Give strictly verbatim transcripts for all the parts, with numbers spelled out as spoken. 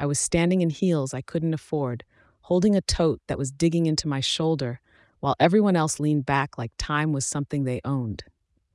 I was standing in heels I couldn't afford, holding a tote that was digging into my shoulder, while everyone else leaned back like time was something they owned.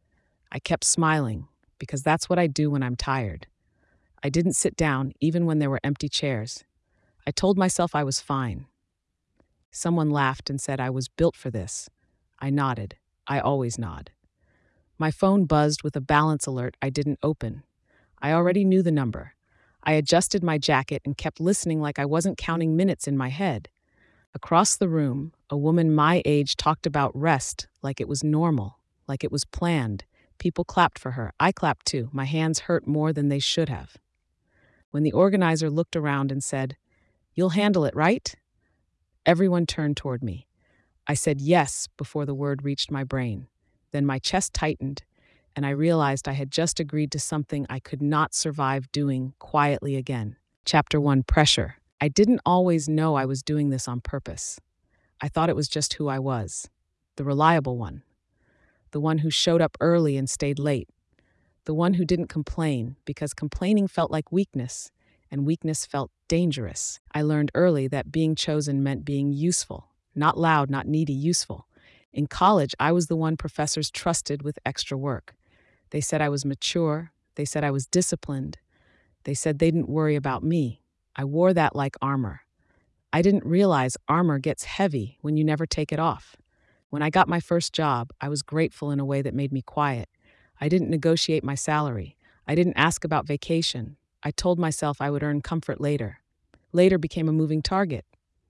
I kept smiling, because that's what I do when I'm tired. I didn't sit down, even when there were empty chairs. I told myself I was fine. Someone laughed and said I was built for this. I nodded. I always nod. My phone buzzed with a balance alert I didn't open. I already knew the number. I adjusted my jacket and kept listening like I wasn't counting minutes in my head. Across the room, a woman my age talked about rest like it was normal, like it was planned. People clapped for her. I clapped too. My hands hurt more than they should have. When the organizer looked around and said, "You'll handle it, right?" Everyone turned toward me. I said yes before the word reached my brain. Then my chest tightened, and I realized I had just agreed to something I could not survive doing quietly again. Chapter one, Pressure. I didn't always know I was doing this on purpose. I thought it was just who I was. The reliable one. The one who showed up early and stayed late. The one who didn't complain, because complaining felt like weakness, and weakness felt dangerous. I learned early that being chosen meant being useful. Not loud, not needy, useful. In college, I was the one professors trusted with extra work. They said I was mature. They said I was disciplined. They said they didn't worry about me. I wore that like armor. I didn't realize armor gets heavy when you never take it off. When I got my first job, I was grateful in a way that made me quiet. I didn't negotiate my salary. I didn't ask about vacation. I told myself I would earn comfort later. Later became a moving target.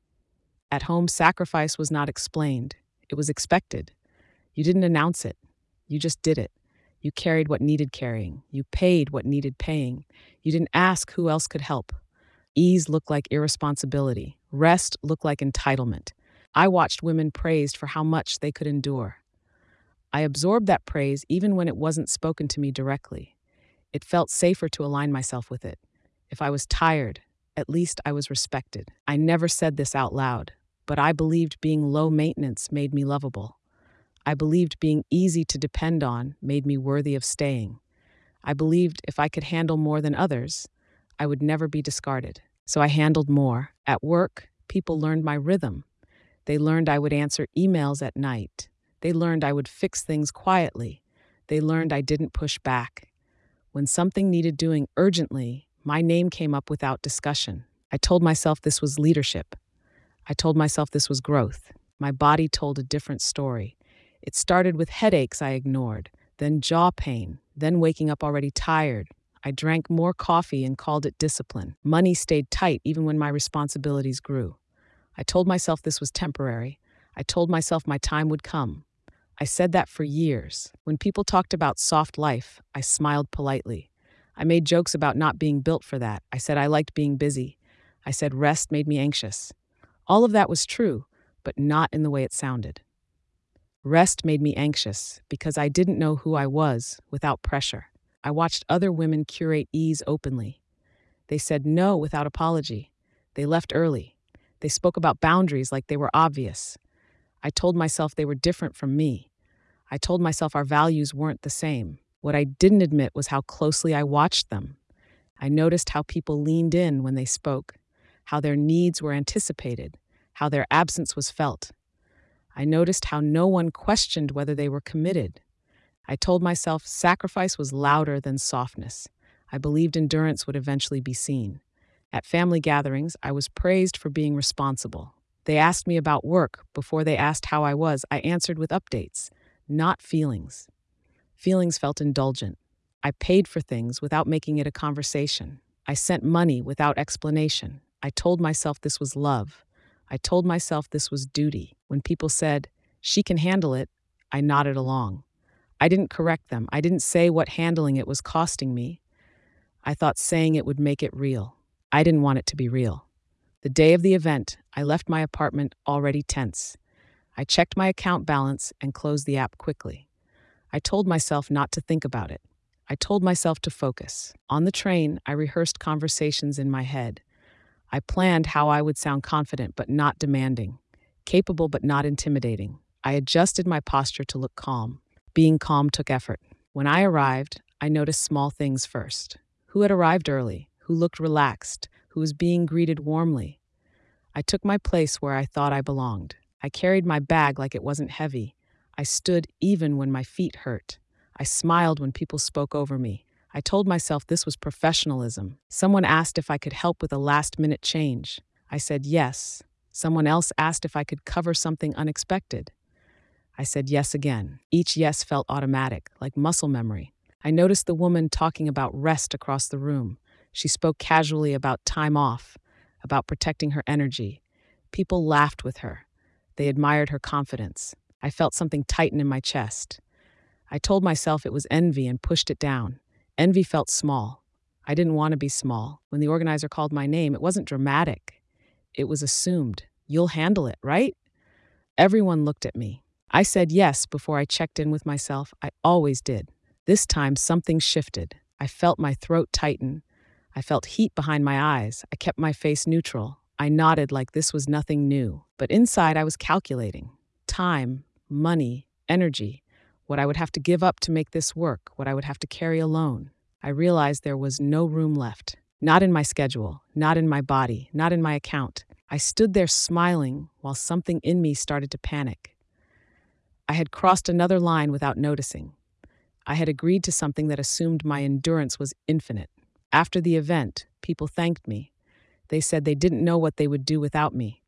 At home, sacrifice was not explained. It was expected. You didn't announce it. You just did it. You carried what needed carrying. You paid what needed paying. You didn't ask who else could help. Ease looked like irresponsibility. Rest looked like entitlement. I watched women praised for how much they could endure. I absorbed that praise even when it wasn't spoken to me directly. It felt safer to align myself with it. If I was tired, at least I was respected. I never said this out loud, but I believed being low maintenance made me lovable. I believed being easy to depend on made me worthy of staying. I believed if I could handle more than others, I would never be discarded. So I handled more. At work, people learned my rhythm. They learned I would answer emails at night. They learned I would fix things quietly. They learned I didn't push back. When something needed doing urgently, my name came up without discussion. I told myself this was leadership. I told myself this was growth. My body told a different story. It started with headaches I ignored, then jaw pain, then waking up already tired. I drank more coffee and called it discipline. Money stayed tight even when my responsibilities grew. I told myself this was temporary. I told myself my time would come. I said that for years. When people talked about soft life, I smiled politely. I made jokes about not being built for that. I said I liked being busy. I said rest made me anxious. All of that was true, but not in the way it sounded. Rest made me anxious because I didn't know who I was without pressure. I watched other women curate ease openly. They said no without apology. They left early. They spoke about boundaries like they were obvious. I told myself they were different from me. I told myself our values weren't the same. What I didn't admit was how closely I watched them. I noticed how people leaned in when they spoke, how their needs were anticipated, how their absence was felt. I noticed how no one questioned whether they were committed. I told myself sacrifice was louder than softness. I believed endurance would eventually be seen. At family gatherings, I was praised for being responsible. They asked me about work. Before they asked how I was, I answered with updates, not feelings. Feelings felt indulgent. I paid for things without making it a conversation. I sent money without explanation. I told myself this was love. I told myself this was duty. When people said, "She can handle it," I nodded along. I didn't correct them. I didn't say what handling it was costing me. I thought saying it would make it real. I didn't want it to be real. The day of the event, I left my apartment already tense. I checked my account balance and closed the app quickly. I told myself not to think about it. I told myself to focus. On the train, I rehearsed conversations in my head. I planned how I would sound confident but not demanding, capable but not intimidating. I adjusted my posture to look calm. Being calm took effort. When I arrived, I noticed small things first. Who had arrived early? Who looked relaxed? Who who was being greeted warmly. I took my place where I thought I belonged. I carried my bag like it wasn't heavy. I stood even when my feet hurt. I smiled when people spoke over me. I told myself this was professionalism. Someone asked if I could help with a last-minute change. I said yes. Someone else asked if I could cover something unexpected. I said yes again. Each yes felt automatic, like muscle memory. I noticed the woman talking about rest across the room. She spoke casually about time off, about protecting her energy. People laughed with her. They admired her confidence. I felt something tighten in my chest. I told myself it was envy and pushed it down. Envy felt small. I didn't want to be small. When the organizer called my name, it wasn't dramatic. It was assumed. You'll handle it, right? Everyone looked at me. I said yes before I checked in with myself. I always did. This time, something shifted. I felt my throat tighten. I felt heat behind my eyes. I kept my face neutral. I nodded like this was nothing new. But inside, I was calculating. Time, money, energy, what I would have to give up to make this work, what I would have to carry alone. I realized there was no room left. Not in my schedule, not in my body, not in my account. I stood there smiling while something in me started to panic. I had crossed another line without noticing. I had agreed to something that assumed my endurance was infinite. After the event, people thanked me. They said they didn't know what they would do without me.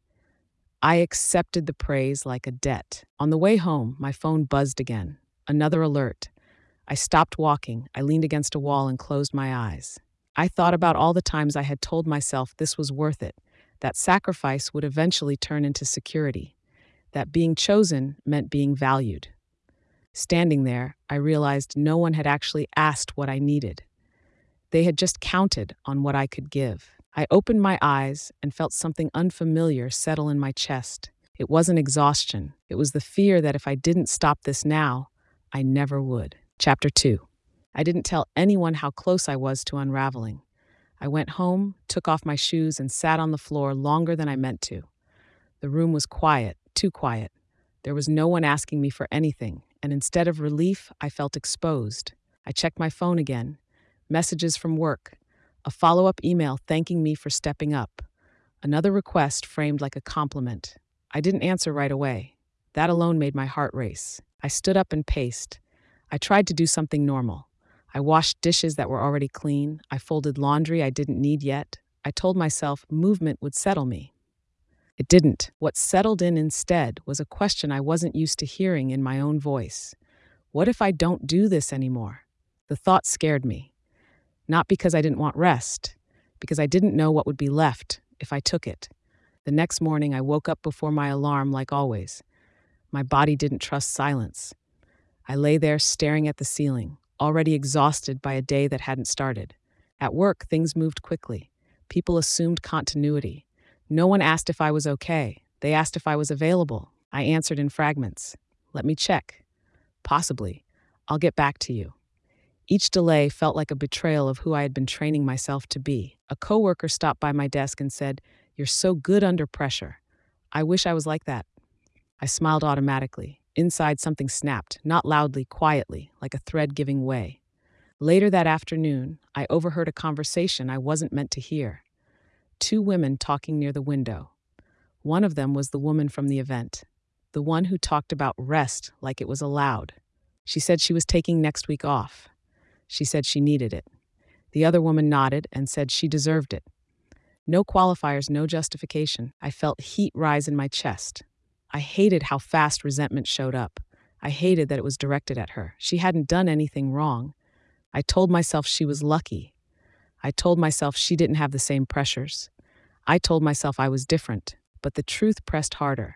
I accepted the praise like a debt. On the way home, my phone buzzed again. Another alert. I stopped walking. I leaned against a wall and closed my eyes. I thought about all the times I had told myself this was worth it, that sacrifice would eventually turn into security, that being chosen meant being valued. Standing there, I realized no one had actually asked what I needed. They had just counted on what I could give. I opened my eyes and felt something unfamiliar settle in my chest. It wasn't exhaustion. It was the fear that if I didn't stop this now, I never would. Chapter two. I didn't tell anyone how close I was to unraveling. I went home, took off my shoes, and sat on the floor longer than I meant to. The room was quiet, too quiet. There was no one asking me for anything, and instead of relief, I felt exposed. I checked my phone again. Messages from work. A follow-up email thanking me for stepping up. Another request framed like a compliment. I didn't answer right away. That alone made my heart race. I stood up and paced. I tried to do something normal. I washed dishes that were already clean. I folded laundry I didn't need yet. I told myself movement would settle me. It didn't. What settled in instead was a question I wasn't used to hearing in my own voice. What if I don't do this anymore? The thought scared me. Not because I didn't want rest, because I didn't know what would be left if I took it. The next morning, I woke up before my alarm like always. My body didn't trust silence. I lay there staring at the ceiling, already exhausted by a day that hadn't started. At work, things moved quickly. People assumed continuity. No one asked if I was okay. They asked if I was available. I answered in fragments. Let me check. Possibly. I'll get back to you. Each delay felt like a betrayal of who I had been training myself to be. A coworker stopped by my desk and said, "You're so good under pressure. I wish I was like that." I smiled automatically. Inside, something snapped, not loudly, quietly, like a thread giving way. Later that afternoon, I overheard a conversation I wasn't meant to hear. Two women talking near the window. One of them was the woman from the event, the one who talked about rest like it was allowed. She said she was taking next week off. She said she needed it. The other woman nodded and said she deserved it. No qualifiers, no justification. I felt heat rise in my chest. I hated how fast resentment showed up. I hated that it was directed at her. She hadn't done anything wrong. I told myself she was lucky. I told myself she didn't have the same pressures. I told myself I was different, but the truth pressed harder.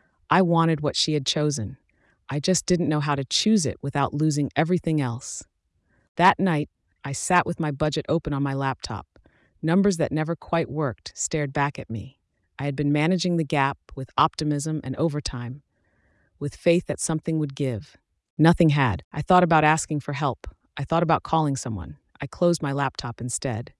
I wanted what she had chosen. I just didn't know how to choose it without losing everything else. That night, I sat with my budget open on my laptop. Numbers that never quite worked stared back at me. I had been managing the gap with optimism and overtime, with faith that something would give. Nothing had. I thought about asking for help. I thought about calling someone. I closed my laptop instead.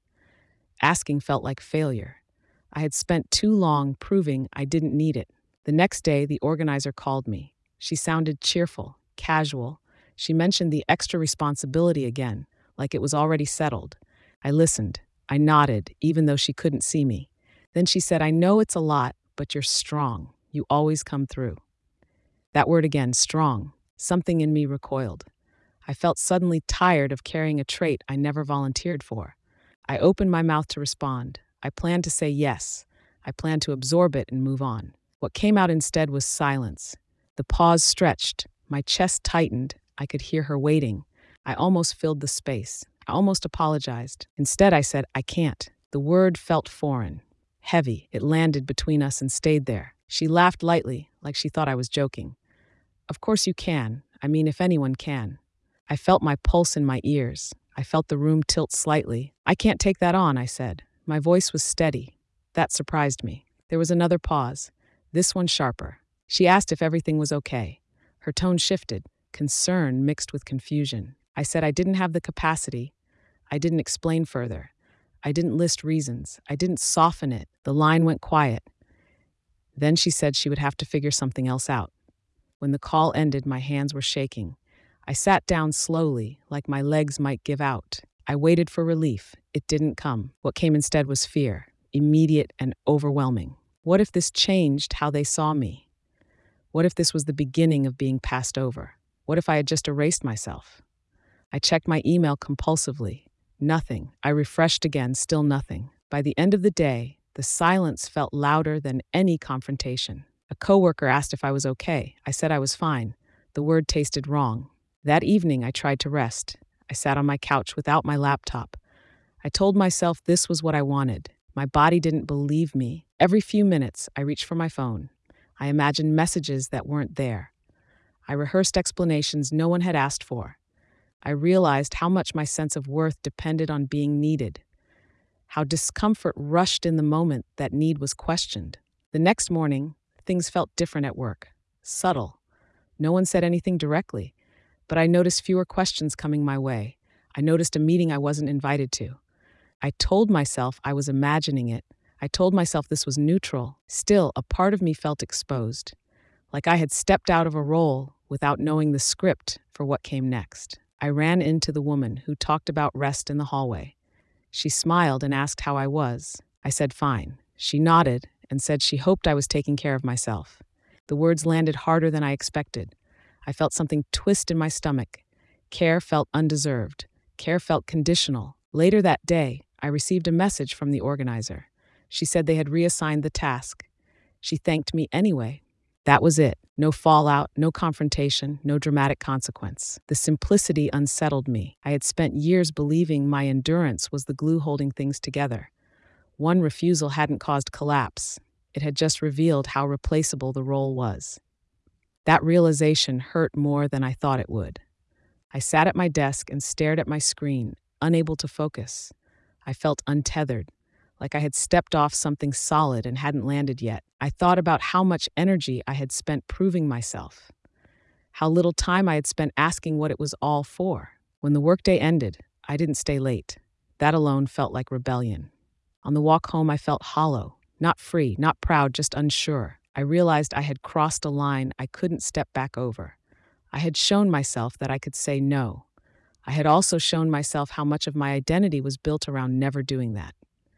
Asking felt like failure. I had spent too long proving I didn't need it. The next day, the organizer called me. She sounded cheerful, casual. She mentioned the extra responsibility again, like it was already settled. I listened. I nodded, even though she couldn't see me. Then she said, I know it's a lot, but you're strong. You always come through. That word again, strong. Something in me recoiled. I felt suddenly tired of carrying a trait I never volunteered for. I opened my mouth to respond. I planned to say yes. I planned to absorb it and move on. What came out instead was silence. The pause stretched. My chest tightened. I could hear her waiting. I almost filled the space. I almost apologized. Instead, I said, I can't. The word felt foreign, heavy. It landed between us and stayed there. She laughed lightly, like she thought I was joking. Of course you can. I mean, if anyone can. I felt my pulse in my ears. I felt the room tilt slightly. I can't take that on, I said. My voice was steady. That surprised me. There was another pause, this one sharper. She asked if everything was okay. Her tone shifted, concern mixed with confusion. I said I didn't have the capacity. I didn't explain further. I didn't list reasons. I didn't soften it. The line went quiet. Then she said she would have to figure something else out. When the call ended, my hands were shaking. I sat down slowly, like my legs might give out. I waited for relief. It didn't come. What came instead was fear, immediate and overwhelming. What if this changed how they saw me? What if this was the beginning of being passed over? What if I had just erased myself? I checked my email compulsively. Nothing. I refreshed again, still nothing. By the end of the day, the silence felt louder than any confrontation. A coworker asked if I was okay. I said I was fine. The word tasted wrong. That evening, I tried to rest. I sat on my couch without my laptop. I told myself this was what I wanted. My body didn't believe me. Every few minutes, I reached for my phone. I imagined messages that weren't there. I rehearsed explanations no one had asked for. I realized how much my sense of worth depended on being needed, how discomfort rushed in the moment that need was questioned. The next morning, things felt different at work, subtle. No one said anything directly, but I noticed fewer questions coming my way. I noticed a meeting I wasn't invited to. I told myself I was imagining it. I told myself this was neutral. Still, a part of me felt exposed, like I had stepped out of a role without knowing the script for what came next. I ran into the woman who talked about rest in the hallway. She smiled and asked how I was. I said fine. She nodded and said she hoped I was taking care of myself. The words landed harder than I expected. I felt something twist in my stomach. Care felt undeserved. Care felt conditional. Later that day, I received a message from the organizer. She said they had reassigned the task. She thanked me anyway. That was it. No fallout, no confrontation, no dramatic consequence. The simplicity unsettled me. I had spent years believing my endurance was the glue holding things together. One refusal hadn't caused collapse. It had just revealed how replaceable the role was. That realization hurt more than I thought it would. I sat at my desk and stared at my screen, unable to focus. I felt untethered, like I had stepped off something solid and hadn't landed yet. I thought about how much energy I had spent proving myself, how little time I had spent asking what it was all for. When the workday ended, I didn't stay late. That alone felt like rebellion. On the walk home, I felt hollow, not free, not proud, just unsure. I realized I had crossed a line I couldn't step back over. I had shown myself that I could say no. I had also shown myself how much of my identity was built around never doing that.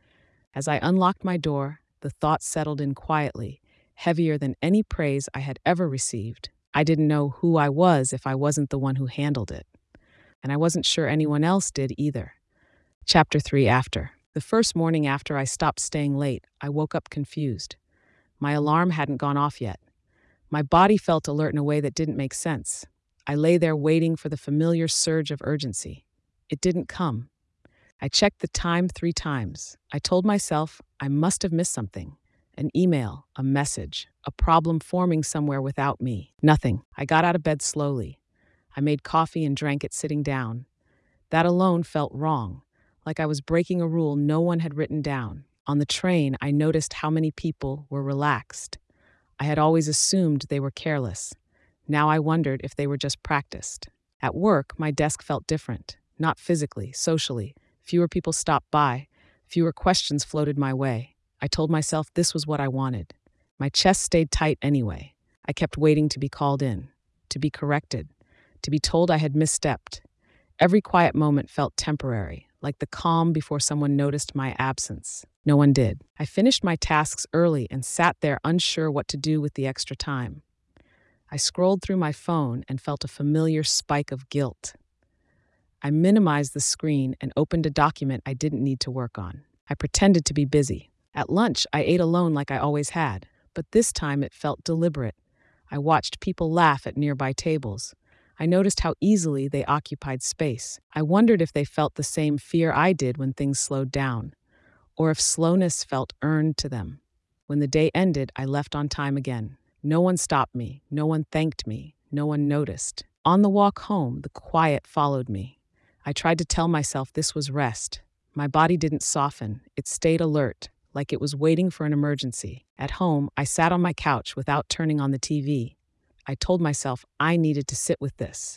As I unlocked my door, the thought settled in quietly, heavier than any praise I had ever received. I didn't know who I was if I wasn't the one who handled it. And I wasn't sure anyone else did either. Chapter three After. The first morning after I stopped staying late, I woke up confused. My alarm hadn't gone off yet. My body felt alert in a way that didn't make sense. I lay there waiting for the familiar surge of urgency. It didn't come. I checked the time three times. I told myself I must have missed something. An email, a message, a problem forming somewhere without me. Nothing. I got out of bed slowly. I made coffee and drank it sitting down. That alone felt wrong, like I was breaking a rule no one had written down. On the train, I noticed how many people were relaxed. I had always assumed they were careless. Now I wondered if they were just practiced. At work, my desk felt different. Not physically, socially. Fewer people stopped by. Fewer questions floated my way. I told myself this was what I wanted. My chest stayed tight anyway. I kept waiting to be called in, to be corrected, to be told I had misstepped. Every quiet moment felt temporary, like the calm before someone noticed my absence. No one did. I finished my tasks early and sat there unsure what to do with the extra time. I scrolled through my phone and felt a familiar spike of guilt. I minimized the screen and opened a document I didn't need to work on. I pretended to be busy. At lunch, I ate alone like I always had, but this time it felt deliberate. I watched people laugh at nearby tables. I noticed how easily they occupied space. I wondered if they felt the same fear I did when things slowed down, or if slowness felt earned to them. When the day ended, I left on time again. No one stopped me. No one thanked me. No one noticed. On the walk home, the quiet followed me. I tried to tell myself this was rest. My body didn't soften. It stayed alert, like it was waiting for an emergency. At home, I sat on my couch without turning on the T V. I told myself I needed to sit with this.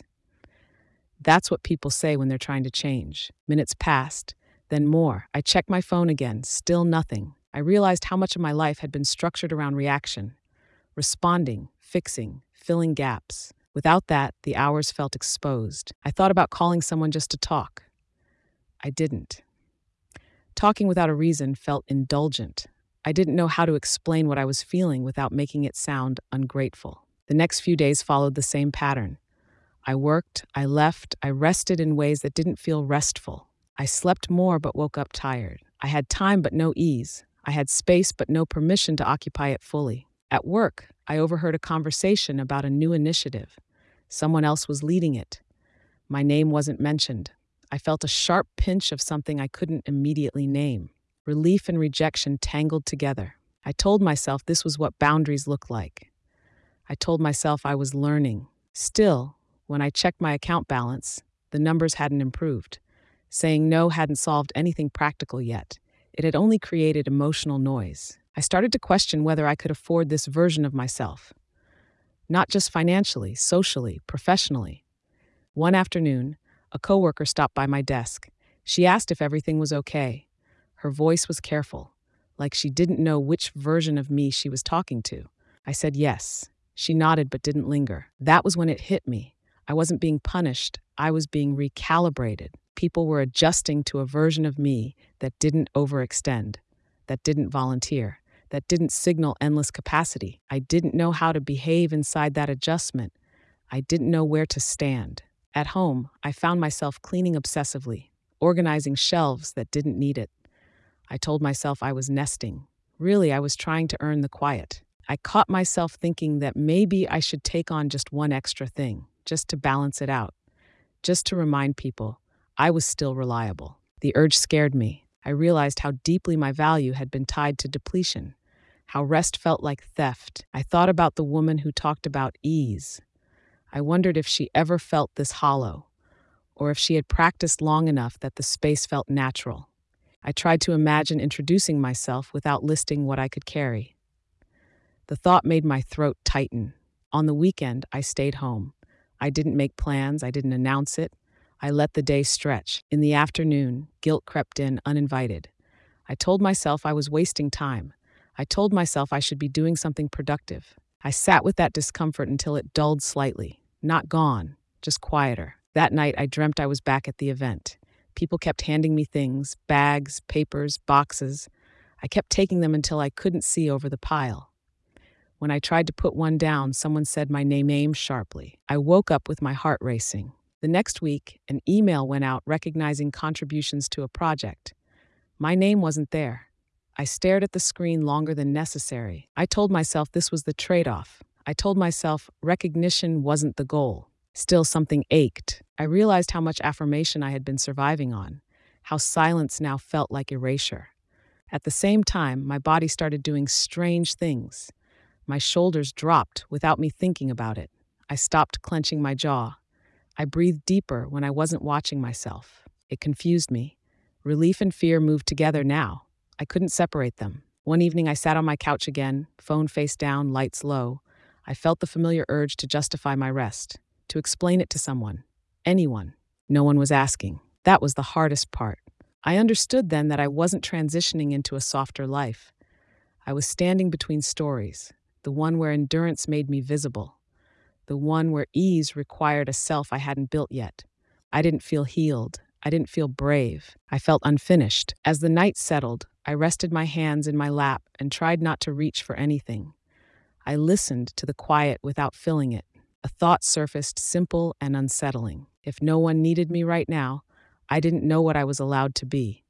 That's what people say when they're trying to change. Minutes passed, then more. I checked my phone again, still nothing. I realized how much of my life had been structured around reaction, responding, fixing, filling gaps. Without that, the hours felt exposed. I thought about calling someone just to talk. I didn't. Talking without a reason felt indulgent. I didn't know how to explain what I was feeling without making it sound ungrateful. The next few days followed the same pattern. I worked, I left, I rested in ways that didn't feel restful. I slept more but woke up tired. I had time but no ease. I had space but no permission to occupy it fully. At work, I overheard a conversation about a new initiative. Someone else was leading it. My name wasn't mentioned. I felt a sharp pinch of something I couldn't immediately name. Relief and rejection tangled together. I told myself this was what boundaries look like. I told myself I was learning. Still, when I checked my account balance, the numbers hadn't improved. Saying no hadn't solved anything practical yet. It had only created emotional noise. I started to question whether I could afford this version of myself. Not just financially, socially, professionally. One afternoon, a coworker stopped by my desk. She asked if everything was okay. Her voice was careful, like she didn't know which version of me she was talking to. I said yes. She nodded but didn't linger. That was when it hit me. I wasn't being punished. I was being recalibrated. People were adjusting to a version of me that didn't overextend, that didn't volunteer, that didn't signal endless capacity. I didn't know how to behave inside that adjustment. I didn't know where to stand. At home, I found myself cleaning obsessively, organizing shelves that didn't need it. I told myself I was nesting. Really, I was trying to earn the quiet. I caught myself thinking that maybe I should take on just one extra thing, just to balance it out, just to remind people I was still reliable. The urge scared me. I realized how deeply my value had been tied to depletion, how rest felt like theft. I thought about the woman who talked about ease. I wondered if she ever felt this hollow, or if she had practiced long enough that the space felt natural. I tried to imagine introducing myself without listing what I could carry. The thought made my throat tighten. On the weekend, I stayed home. I didn't make plans, I didn't announce it. I let the day stretch. In the afternoon, guilt crept in uninvited. I told myself I was wasting time. I told myself I should be doing something productive. I sat with that discomfort until it dulled slightly. Not gone, just quieter. That night, I dreamt I was back at the event. People kept handing me things, bags, papers, boxes. I kept taking them until I couldn't see over the pile. When I tried to put one down, someone said my name sharply. I woke up with my heart racing. The next week, an email went out recognizing contributions to a project. My name wasn't there. I stared at the screen longer than necessary. I told myself this was the trade-off. I told myself recognition wasn't the goal. Still, something ached. I realized how much affirmation I had been surviving on, how silence now felt like erasure. At the same time, my body started doing strange things. My shoulders dropped without me thinking about it. I stopped clenching my jaw. I breathed deeper when I wasn't watching myself. It confused me. Relief and fear moved together now. I couldn't separate them. One evening I sat on my couch again, phone face down, lights low. I felt the familiar urge to justify my rest, to explain it to someone, anyone. No one was asking. That was the hardest part. I understood then that I wasn't transitioning into a softer life. I was standing between stories, the one where endurance made me visible, the one where ease required a self I hadn't built yet. I didn't feel healed. I didn't feel brave. I felt unfinished. As the night settled, I rested my hands in my lap and tried not to reach for anything. I listened to the quiet without filling it. A thought surfaced, simple and unsettling. If no one needed me right now, I didn't know what I was allowed to be.